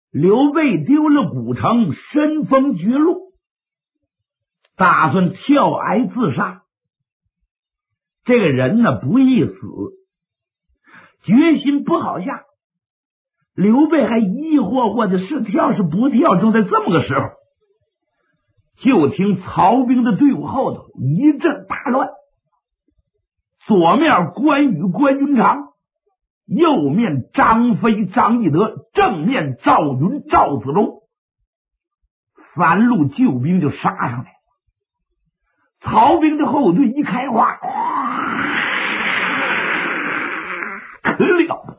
刘备丢了古城，身逢绝路，打算跳崖自杀。这个人呢不易死，决心不好下。刘备还疑惑惑的是跳是不跳，正在这么个时候，就听曹兵的队伍后头一阵大乱，左面关羽关云长，右面张飞张翼德，正面赵云赵子龙，三路救兵就杀上来了。曹兵的后队一开花，可了，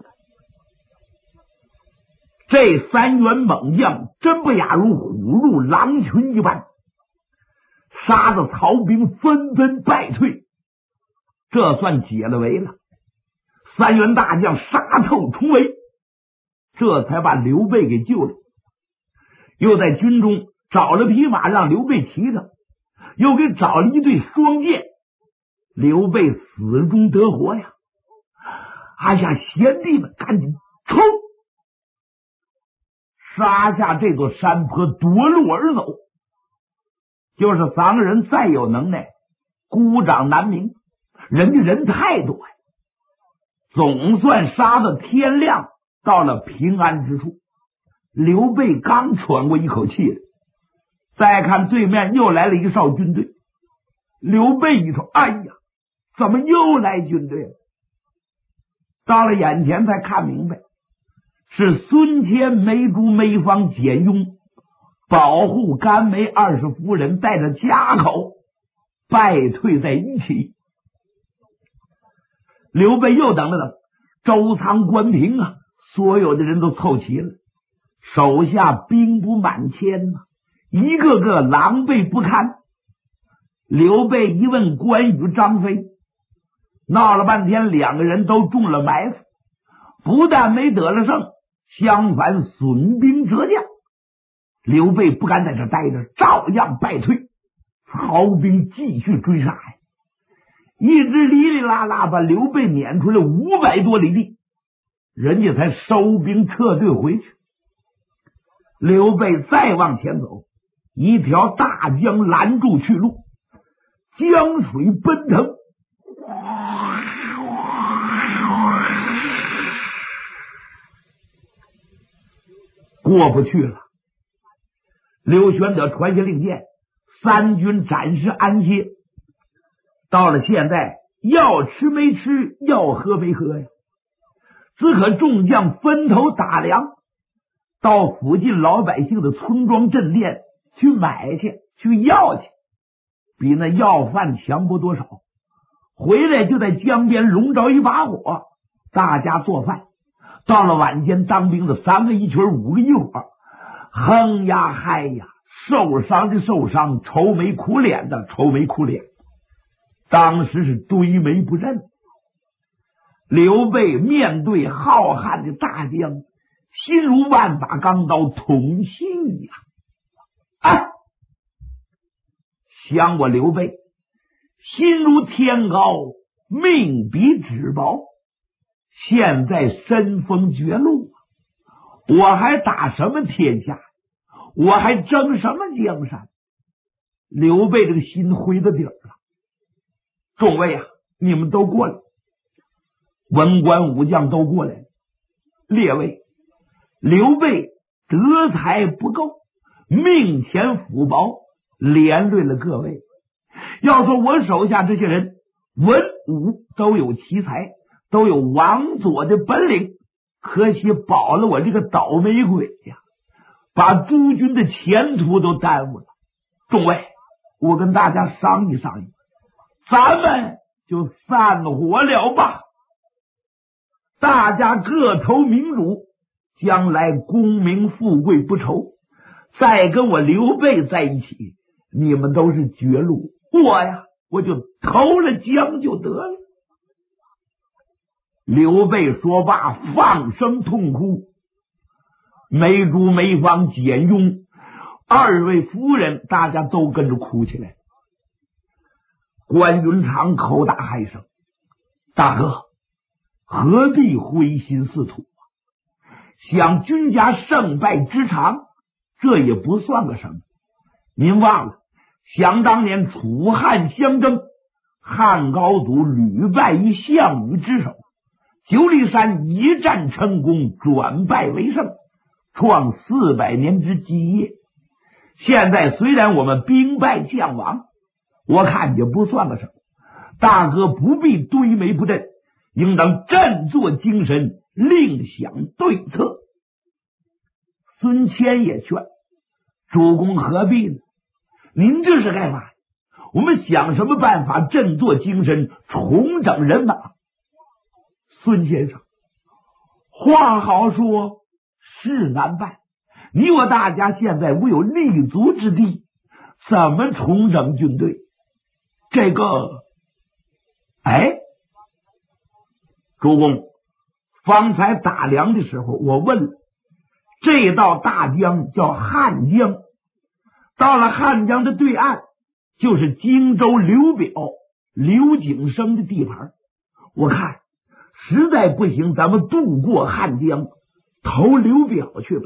这三员猛将真不亚如虎入狼群一般，杀得曹兵纷纷败退，这算解了围了。三员大将杀透重围，这才把刘备给救了。又在军中找了匹马让刘备骑着，又给找了一对双剑，刘备死中得活呀！哎呀，贤弟们赶紧冲，杀下这座山坡，夺路而走。就是三个人再有能耐，孤掌难鸣，人家人太多呀。总算杀到天亮，到了平安之处。刘备刚喘过一口气来，再看对面又来了一哨军队。刘备一瞅，哎呀，怎么又来军队了？到了眼前才看明白，是孙谦、梅竹、梅芳、简雍保护甘梅20夫人带着家口败退在一起。刘备又等了等，周仓、关平啊，所有的人都凑齐了，手下兵不满千啊，一个个狼狈不堪。刘备一问关羽、张飞，闹了半天，两个人都中了埋伏，不但没得了胜，相反损兵折将。刘备不敢在这待着，照样败退。曹兵继续追杀呀，一直哩哩啦啦把刘备撵出来500多里地，人家才收兵撤退回去。刘备再往前走，一条大江拦住去路，江水奔腾，过不去了。刘玄德传下令箭，三军暂时安歇。到了现在，要吃没吃，要喝没喝呀，只可众将分头打粮，到附近老百姓的村庄镇店去买去，去要去，比那要饭强不多少。回来就在江边笼着一把火，大家做饭。到了晚间，当兵的3个一群，5个一伙，哼呀嗨呀，受伤的受伤，愁眉苦脸的愁眉苦脸。当时是堆眉不认。刘备面对浩瀚的大江，心如万把钢刀捅心呀！啊！想我刘备，心如天高，命比纸薄，现在身逢绝路，我还打什么天下？我还争什么江山？刘备这个心灰到底儿了。众位啊，你们都过来，文官武将都过来了。列位，刘备德才不够，命浅福薄，连累了各位。要说我手下这些人文武都有奇才，都有王佐的本领，可惜保了我这个倒霉鬼呀，把诸军的前途都耽误了。众位，我跟大家商议商议，咱们就散伙了吧，大家各投明主，将来功名富贵不愁，再跟我刘备在一起，你们都是绝路，我呀我就投了江就得了。刘备说罢，放声痛哭。梅竹、梅芳、简雍2位夫人，大家都跟着哭起来。关云长口大喊声：“大哥，何必灰心似土？ 享军家胜败之长，这也不算个什么。您忘了，想当年楚汉相争，汉高祖屡败于项羽之手，九里山一战成功，转败为胜，创400年之基业。现在虽然我们兵败将亡，我看也不算个什么。大哥不必堆眉不振，应当振作精神，另想对策。孙谦也劝主公何必呢？您这是干嘛？我们想什么办法振作精神，重整人马？孙先生，话好说，事难办。你我大家现在无有立足之地，怎么重整军队？这个，主公，方才打粮的时候，我问了，这道大江叫汉江，到了汉江的对岸，就是荆州刘表、刘景升的地盘。我看实在不行，咱们渡过汉江，投刘表去吧。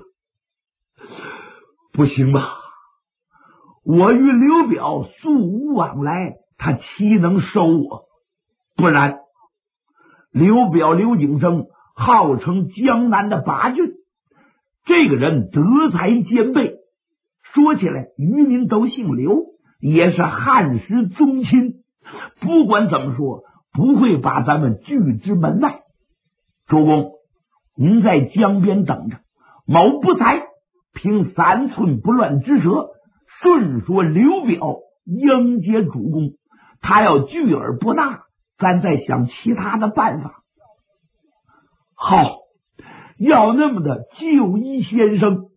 不行吧？我与刘表素无往来，他岂能收我？不然，刘表刘景升号称江南的八郡，这个人德才兼备，说起来渔民都姓刘，也是汉室宗亲。不管怎么说，不会把咱们拒之门外。主公，您在江边等着，某不才凭3寸不乱之舌，顺说刘表迎接主公，他要拒而不纳，咱再想其他的办法。好，要那么的就医先生。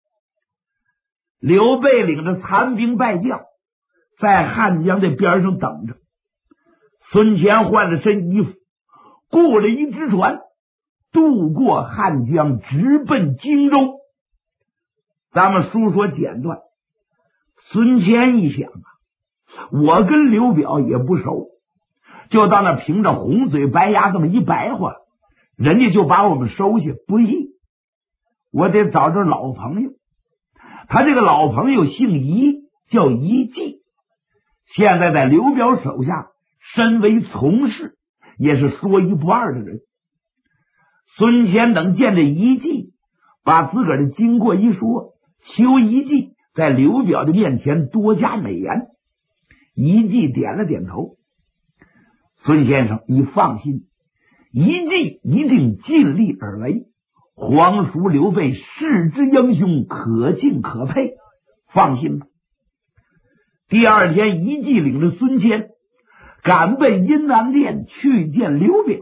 刘备领着残兵败将在汉江的边上等着，孙权换了身衣服，雇了一只船，渡过汉江，直奔荆州。咱们书说简短。孙权一想我跟刘表也不熟，就到那凭着红嘴白牙这么一白话，人家就把我们收下，不易。我得找着老朋友，他这个老朋友姓仪，叫仪季，现在在刘表手下身为从事，也是说一不二的人。孙权等见着仪季，把自个儿的经过一说，求仪季在刘表的面前多加美言。仪季点了点头。孙先生，你放心，仪季一定尽力而为。皇叔刘备是之英雄，可敬可佩，放心吧。第二天，仪季领着孙谦赶奔阴阳殿去见刘表。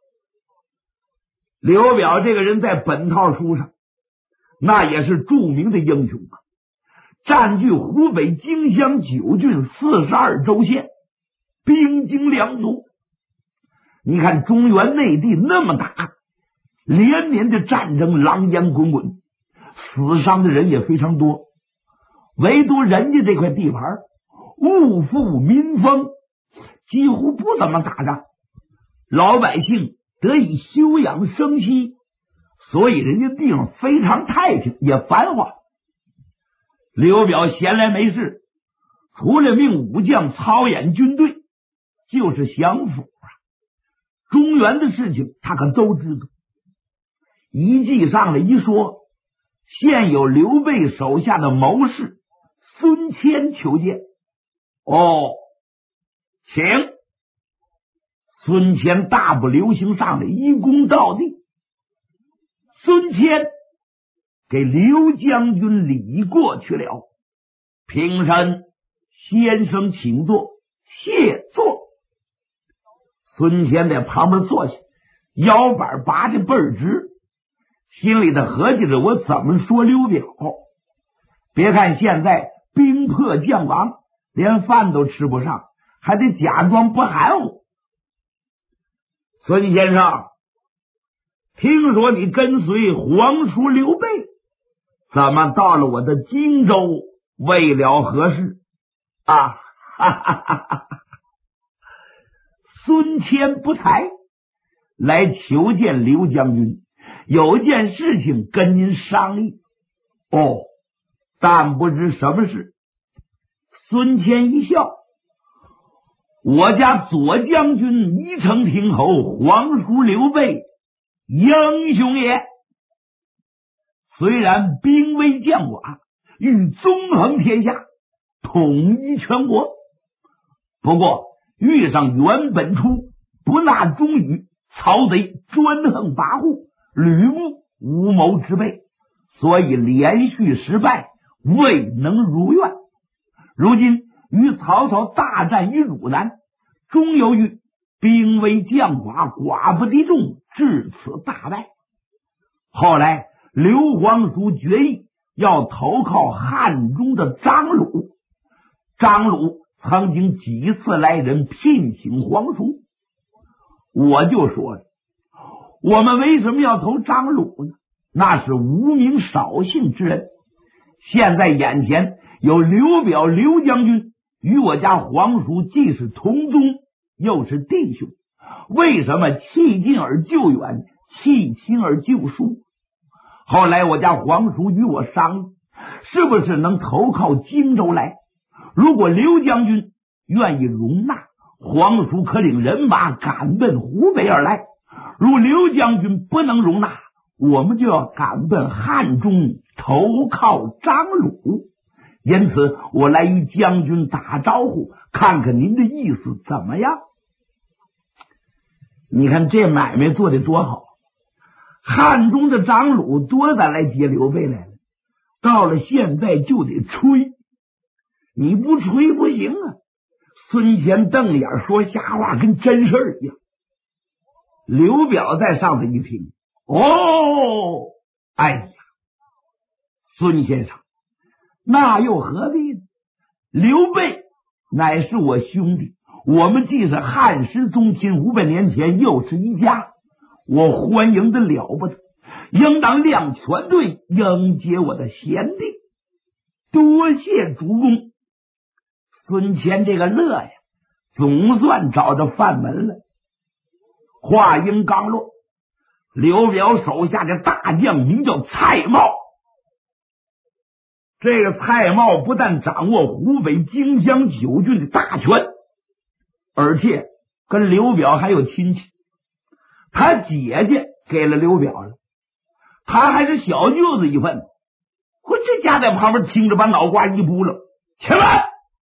刘表这个人在本套书上那也是著名的英雄啊，占据湖北荆襄9郡42州县，兵精粮足。你看中原内地那么大，连年的战争狼烟滚滚，死伤的人也非常多，唯独人家这块地盘物富民丰，几乎不怎么打仗，老百姓得以休养生息，所以人家地方非常太平，也繁华。刘表闲来没事，除了命武将操演军队，就是降服中原的事情他可都知道。仪季上来一说，现有刘备手下的谋士孙谦求见。请。孙谦大步流星上来，一躬到地。孙谦给刘将军礼过去了，平身，先生请坐，谢坐。孙谦在旁边坐下，腰板拔得倍儿直，心里头合计着我怎么说刘表。别看现在兵破将亡，连饭都吃不上，还得假装不含糊。孙先生，听说你跟随皇叔刘备，怎么到了我的荆州，为了何事啊？哈哈哈哈！孙谦不才来求见刘将军， 有件事情跟您商议。哦，但不知什么事。孙乾一笑，我家左将军宜城亭侯皇叔刘备，英雄也。虽然兵微将寡，欲纵横天下，统一全国，不过遇上袁本初不纳忠语，曹贼专横跋扈，吕布无谋之辈，所以连续失败，未能如愿。如今与曹操大战于汝南，终由于兵微将寡，寡不敌众，至此大败。后来刘皇叔决议要投靠汉中的张鲁，张鲁曾经几次来人聘请皇叔，我就说了，我们为什么要投张鲁呢？那是无名少姓之人，现在眼前有刘表刘将军与我家皇叔既是同宗又是弟兄，为什么弃近而救远，弃亲而救疏？后来我家皇叔与我商议，是不是能投靠荆州来？如果刘将军愿意容纳，皇叔可领人马赶奔湖北而来；如刘将军不能容纳，我们就要赶奔汉中投靠张鲁。因此我来与将军打招呼，看看您的意思怎么样？你看这买卖做得多好，汉中的张鲁多咱来接刘备来了，到了现在就得吹，你不吹不行啊！孙乾瞪眼说瞎话，跟真事儿一样。刘表在上头一听，哦，哎呀，孙先生，那又何必呢？刘备乃是我兄弟，我们既是汉室宗亲，500年前又是一家，我欢迎的了不得，应当亮全队迎接我的贤弟，多谢主公。孙乾这个乐呀，总算找着饭门了。话音刚落，刘表手下的大将名叫蔡瑁，这个蔡瑁不但掌握湖北荆襄9郡的大权，而且跟刘表还有亲戚，他姐姐给了刘表了，他还是小舅子一份。我这家在旁边听着，把脑瓜一扑了。且慢，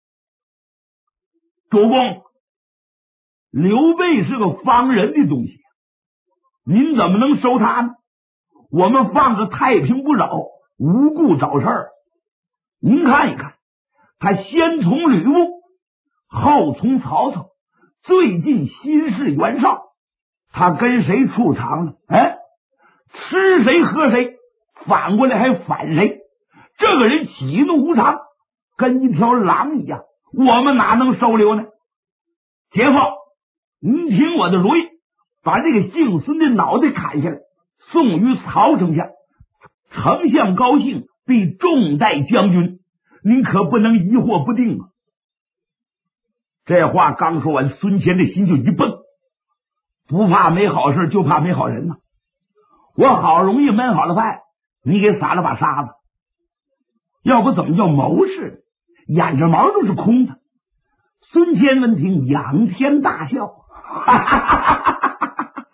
主公，刘备是个方人的东西，您怎么能收他呢？我们放着太平不扰，无故找事儿。您看一看，他先从吕布，后从曹操，最近新事袁绍，他跟谁出场了？哎，吃谁喝谁，反过来还反谁。这个人喜怒无常，跟一条狼一样，我们哪能收留呢？铁父，您听我的主意，把这个姓孙的脑袋砍下来，送于曹丞相。丞相高兴，必重待将军，您可不能疑惑不定啊！这话刚说完，孙乾的心就一蹦，不怕没好事，就怕没好人呐！我好容易焖好了饭，你给撒了把沙子，要不怎么叫谋士？眼着毛都是空的。孙乾闻听，仰天大笑，哈哈哈哈哈哈！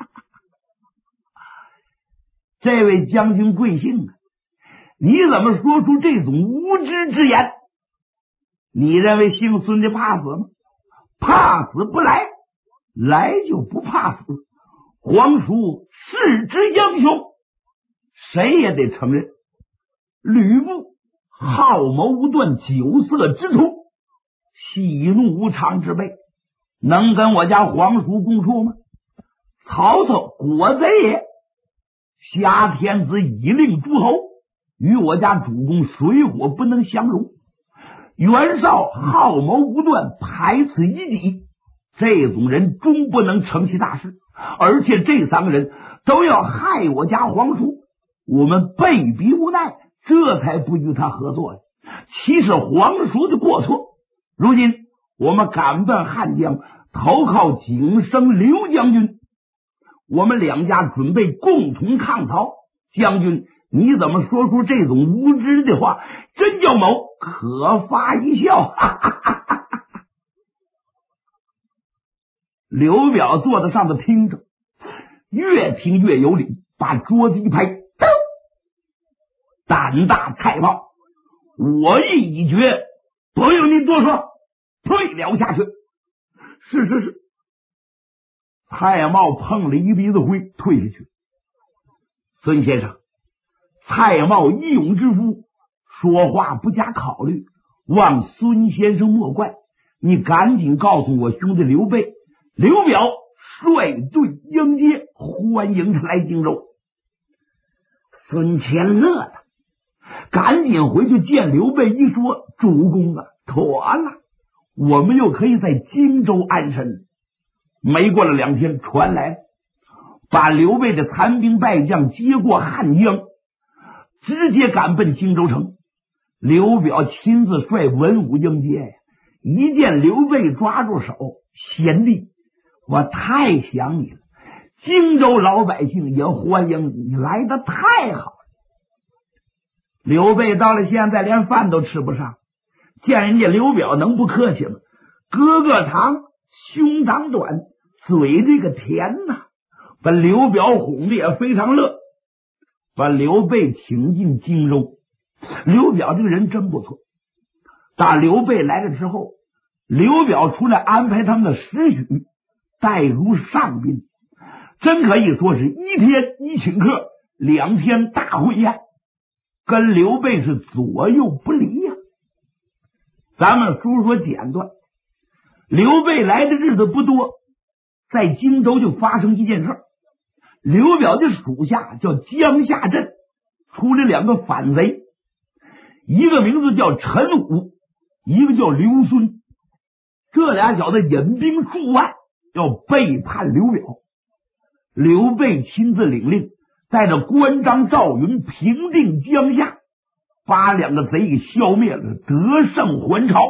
这位将军贵姓啊？你怎么说出这种无知之言？你认为姓孙的怕死吗？怕死不来，来就不怕死。皇叔是之英雄，谁也得承认。吕布好谋无断，酒色之徒，喜怒无常之辈，能跟我家皇叔共处吗？曹操国贼也，挟天子以令诸侯，与我家主公水火不能相容。袁绍好谋无断，排此一己，这种人终不能成其大事。而且这3个人都要害我家皇叔，我们被逼无奈，这才不与他合作。其实皇叔的过错，如今我们赶奔汉江，投靠景生刘将军， 我们两家准备共同抗曹。将军，你怎么说出这种无知的话？真叫某可发一笑。哈哈哈哈哈。刘表坐在上头听着，越听越有理，把桌子一拍，胆大蔡瑁，我意已决，不用你多说，退了下去。是是是。蔡瑁碰了一鼻子灰，退下去。孙先生，蔡瑁义勇之夫，说话不加考虑，望孙先生莫怪。你赶紧告诉我兄弟刘备，刘表率队迎接，欢迎他来荆州。孙乾乐了，赶紧回去见刘备，一说，主公啊，妥了，我们又可以在荆州安身。没过了2天，传来把刘备的残兵败将接过汉江，直接赶奔荆州城。刘表亲自率文武迎接呀！一见刘备抓住手，贤弟，我太想你了，荆州老百姓也欢迎你，你来的太好了。刘备到了现在连饭都吃不上，见人家刘表能不客气吗？胳膊长，胸长短，嘴这个甜呐，把刘表哄的也非常乐，把刘备请进荆州。刘表这个人真不错，打刘备来了之后，刘表出来安排他们的使许，待如上宾，真可以说是1天1请客，2天大会宴，跟刘备是左右不离呀。咱们书说简短，刘备来的日子不多，在荆州就发生一件事。刘表的属下叫江夏镇出了2个反贼，一个名字叫陈武，一个叫刘孙。这俩小子引兵数万，要背叛刘表。刘备亲自领令，带着关张赵云平定江夏，把2个贼给消灭了，得胜还朝。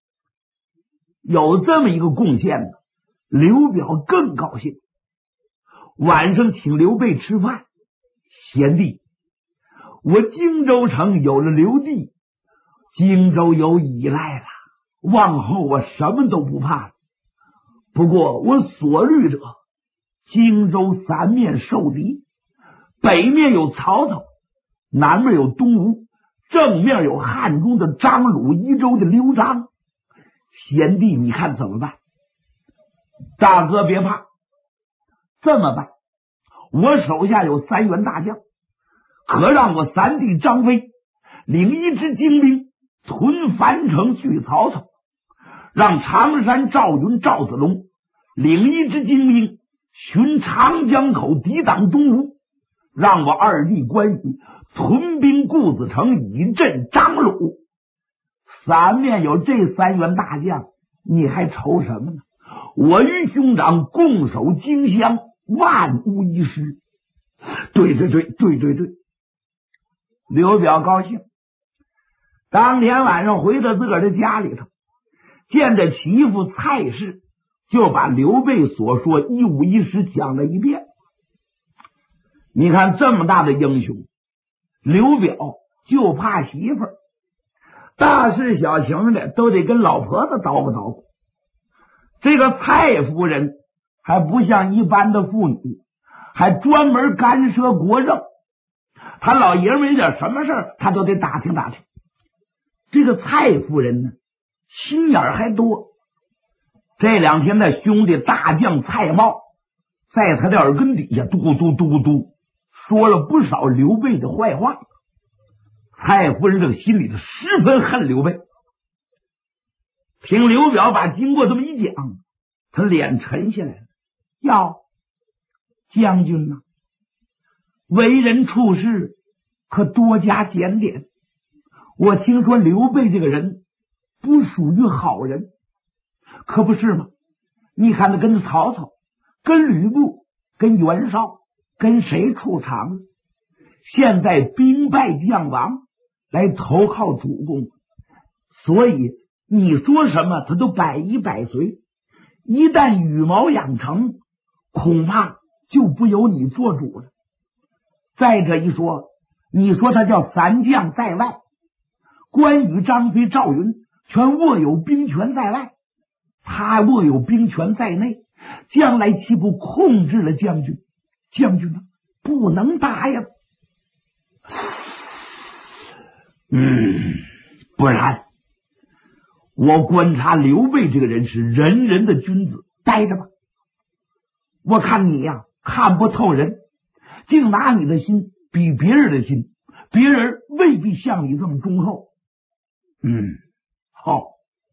有这么一个贡献呢，刘表更高兴。晚上请刘备吃饭，贤弟，我荆州城有了刘弟，荆州有依赖了，往后我什么都不怕了。不过我所虑者，荆州3面受敌，北面有曹操，南面有东吴，正面有汉中的张鲁，益州的刘璋。贤弟你看怎么办？大哥别怕，这么办，我手下有3员大将，可让我3弟张飞领1支精兵屯樊城拒曹操，让常山赵云赵子龙领1支精兵寻长江口抵挡东吴，让我2弟关羽屯兵固子城以镇张鲁。3面有这3员大将，你还愁什么呢？我与兄长共守荆襄，万无一失。对，刘表高兴。当天晚上回到自个儿的家里头，见着媳妇蔡氏，就把刘备所说一五一十讲了一遍。你看这么大的英雄，刘表就怕媳妇儿，大事小情的都得跟老婆子叨咕叨咕。这个蔡夫人还不像一般的妇女，还专门干涉国政，他老爷们有点什么事儿，他都得打听打听。这个蔡夫人呢，心眼儿还多。这2天的兄弟大将蔡瑁在他的耳根底下嘟嘟嘟嘟说了不少刘备的坏话。蔡夫人这个心里头十分恨刘备。听刘表把经过这么一讲，他脸沉下来了。要将军呐，为人处事可多加检点。我听说刘备这个人不属于好人，可不是吗？你看他跟曹操、跟吕布、跟袁绍，跟谁处长？现在兵败将亡，来投靠主公，所以你说什么他都百依百随。一旦羽毛养成，恐怕就不由你做主了。再者一说，你说他叫三将在外，关羽、张飞、赵云全握有兵权在外，他握有兵权在内，将来岂不控制了将军？将军呢，不能打呀。不然我观察刘备这个人是人人的君子，待着吧。我看你呀，看不透人，竟拿你的心比别人的心，别人未必像你这么忠厚。好，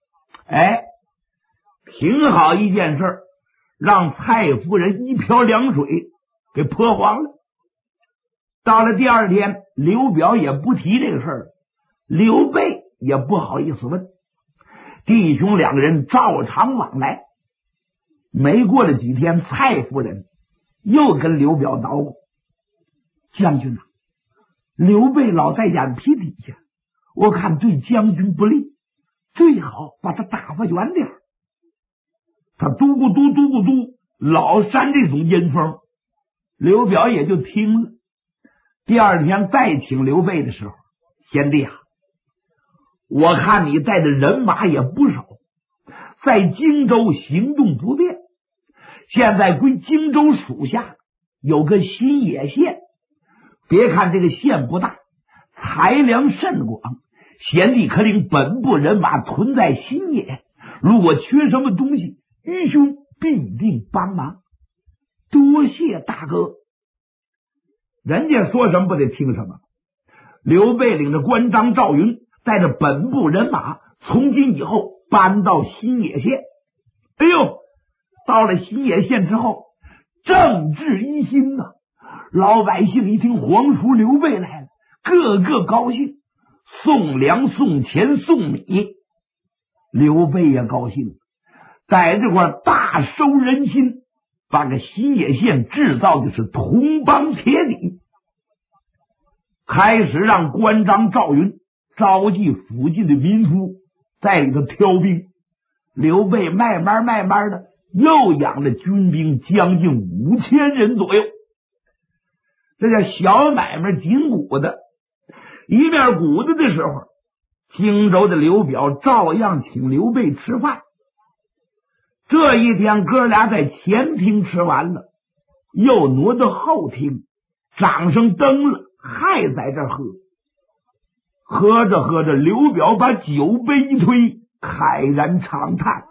挺好一件事，让蔡夫人一瓢凉水给泼黄了。到了第二天，刘表也不提这个事儿了，刘备也不好意思问，弟兄两个人照常往来。没过了几天，蔡夫人又跟刘表捣鼓：将军啊，刘备老在眼皮底下，我看对将军不利，最好把他打发远点。他嘟咕嘟嘟咕嘟，老煽这种阴风，刘表也就听了。第二天再请刘备的时候，贤弟啊，我看你带的人马也不少，在荆州行动不便，现在归荆州属下有个新野县，别看这个县不大，财粮甚广，贤弟可领本部人马屯在新野，如果缺什么东西，愚兄必定帮忙。多谢大哥。人家说什么不得听什么。刘备领着关张赵云带着本部人马从今以后搬到新野县。到了新野县之后，政治一新呐，老百姓一听皇叔刘备来了，个个高兴，送粮送钱送米。刘备也高兴，在这块大收人心，把个新野县制造的是铜帮铁底，开始让关张赵云召集附近的民夫在里头挑兵。刘备慢慢的又养了军兵将近5000人左右，这叫小买卖紧鼓的。一面鼓捣的时候，荆州的刘表照样请刘备吃饭。这一天哥俩在前厅吃完了，又挪到后厅，掌声登了，还在这喝。喝着喝着，刘表把酒杯一推，慨然长叹：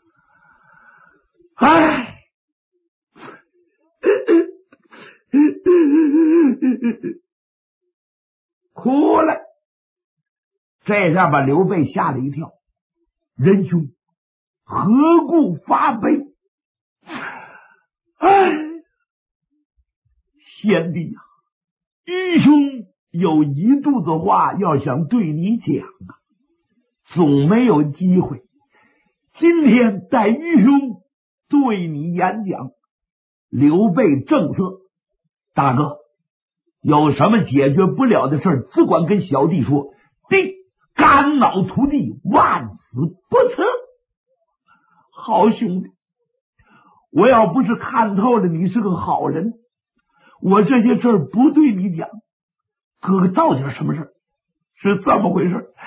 哭了。这下把刘备吓了一跳，仁兄何故发悲？贤弟啊，愚兄有一肚子话要想对你讲啊，总没有机会。今天带愚兄对你演讲。刘备正色：大哥，有什么解决不了的事，只管跟小弟说，弟肝脑涂地，万死不辞。好兄弟，我要不是看透了你是个好人，我这些事儿不对你讲。哥哥到底是什么事？是这么回事。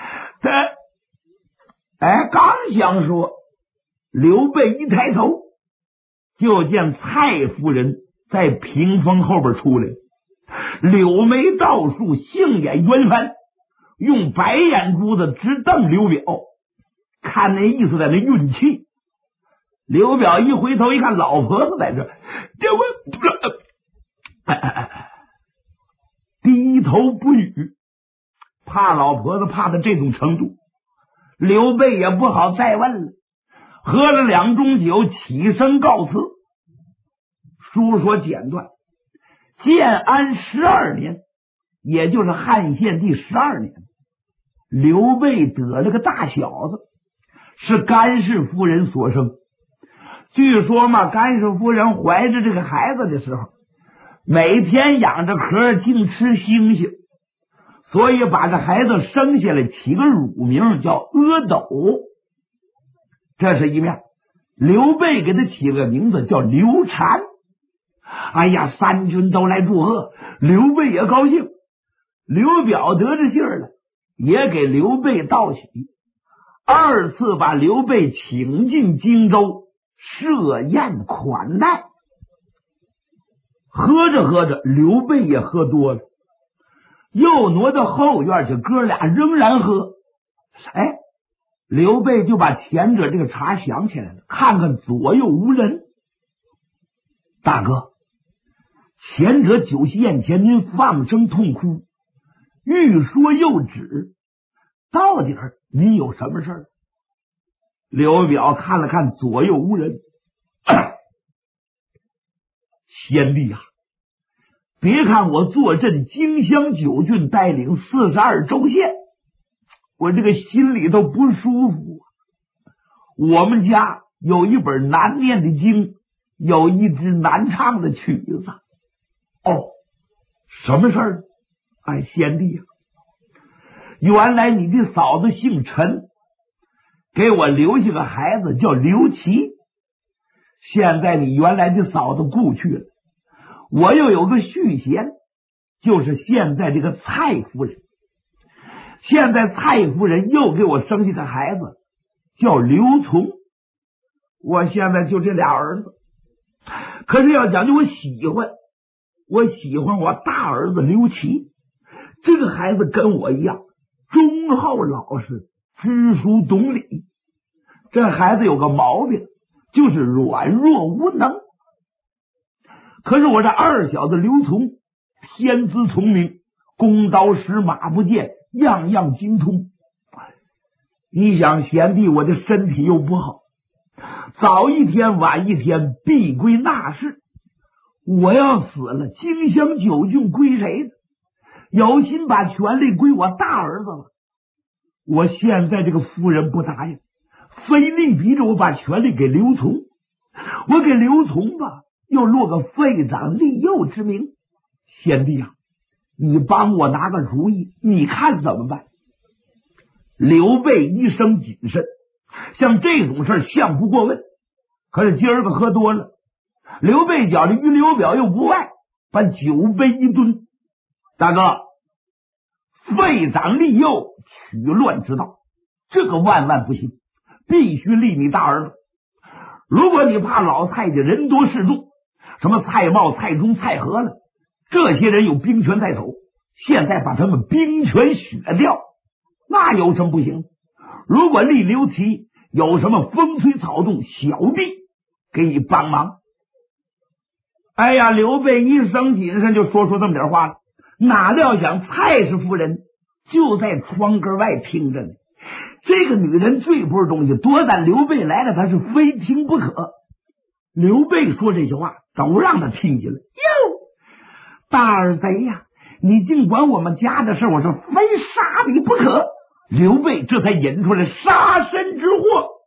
刚想说，刘备一抬头，就见蔡夫人在屏风后边出来，柳眉倒竖，杏眼圆翻，用白眼珠子直瞪刘表，看那意思在那运气。刘表一回头一看，老婆子在这，低头不语，怕老婆子怕到这种程度。刘备也不好再问了，喝了2盅酒，起身告辞。书说简短，建安12年，也就是汉献帝12年，刘备得了个大小子，是甘氏夫人所生。据说嘛，甘氏夫人怀着这个孩子的时候，每天仰着壳净吃星星，所以把这孩子生下来起个乳名叫阿斗。这是一面。刘备给他起个名字叫刘禅。 哎呀，三军都来祝贺，刘备也高兴。刘表得知信儿了，也给刘备道喜，二次把刘备请进荆州，设宴款待。喝着喝着，刘备也喝多了，又挪到后院去，哥俩仍然喝。哎，刘备就把前者这个茬想起来了，看看左右无人。大哥，前者酒席宴前您放声痛哭，欲说又止，到底您有什么事儿？刘表看了看左右无人，先帝啊，别看我坐镇荆襄9郡，带领42州县，我这个心里头不舒服。我们家有一本难念的经，有一支难唱的曲子。哦，什么事儿？哎，先帝啊，原来你的嫂子姓陈，给我留下个孩子叫刘琦。现在你原来的嫂子故去了，我又有个续弦，就是现在这个蔡夫人。现在蔡夫人又给我生下个孩子叫刘琮，我现在就这俩儿子。可是要讲究我喜欢我大儿子刘琦，这个孩子跟我一样忠厚老实，知书懂礼。这孩子有个毛病，就是软弱无能。可是我这二小子刘琮天资聪明，弓刀石马不见，样样精通。你想贤弟，我的身体又不好，早一天晚一天必归纳事。我要死了，荆襄9郡归谁呢？有心把权力归我大儿子了。我现在这个夫人不答应，非力逼着我把权力给刘琮。我给刘琮吧，又落个废长立幼之名。贤弟啊，你帮我拿个主意，你看怎么办？刘备一生谨慎，像这种事向不过问。可是今儿个喝多了，刘备觉着与刘表又不外，把酒杯一蹲。大哥，废长立幼，取乱之道，这个万万不行，必须立你大儿子。如果你怕老蔡家人多势众，什么蔡瑁、蔡中、蔡和了，这些人有兵权在手，现在把他们兵权削掉，那有什么不行？如果立刘琦，有什么风吹草动，小弟给你帮忙。哎呀，刘备一生谨慎，就说出这么点话了。哪料想蔡氏夫人就在窗根外听着呢。这个女人最不是东西，多但刘备来了，她是非听不可。刘备说这些话都让他听见了。哟，大耳贼呀，你竟管我们家的事，我是非杀你不可。刘备这才引出来杀身之祸。